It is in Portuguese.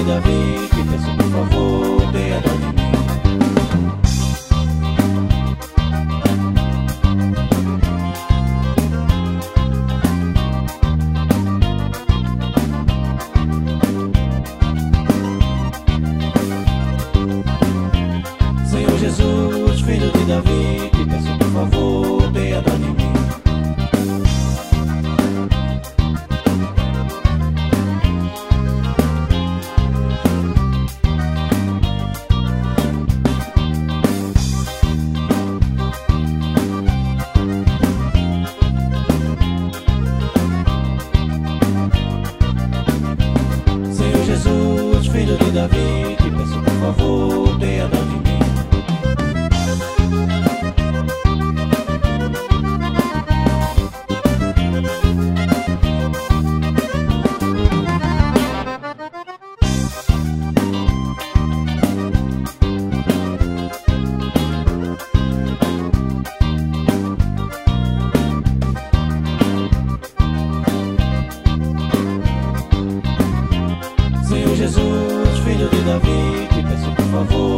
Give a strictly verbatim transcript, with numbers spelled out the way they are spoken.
de Davi, te peço por favor, tenha dó de mim. Senhor Jesus, filho de Davi, te peço por favor, tenha dó de mim. Senhor Jesus, filho de Davi, te peço por favor, tenha dó de mim. Senhor Jesus, filho de Davi, te peço por favor,